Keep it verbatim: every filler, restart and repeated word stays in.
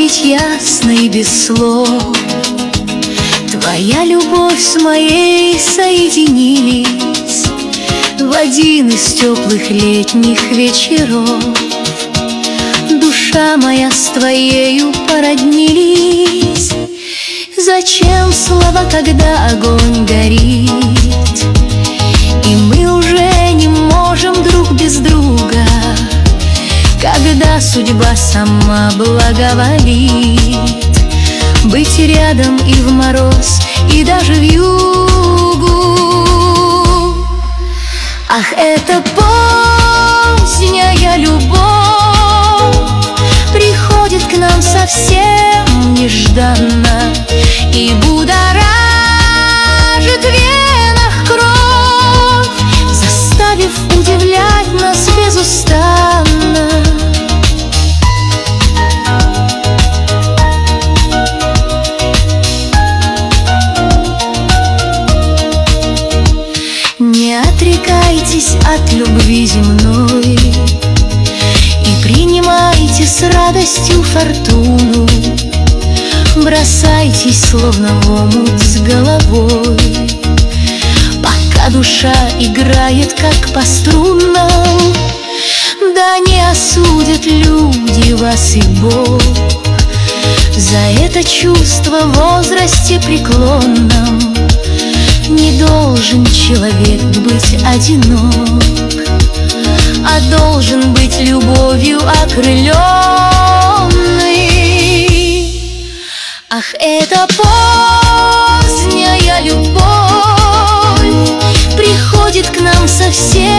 говорить ясно и без слов. Твоя любовь с моей соединились в один из теплых летних вечеров. Душа моя с твоею породнились. Зачем слова, когда огонь горит, и мы уже не можем друг без друга? Когда судьба сама благоволит быть рядом и в мороз, и даже в югу. Ах, это поздняя любовь приходит к нам совсем нежданно и будоражит в венах кровь, заставив удивлять нас безустанно. Не отрекайтесь от любви земной и принимайте с радостью фортуну. Бросайтесь, словно в омут с головой, пока душа играет, как по струнам. Да не осудят люди вас и Бог за это чувство в возрасте преклонном. Не должен человек быть одинок, а должен быть любовью окрыленный. Ах, это поздняя любовь приходит к нам совсем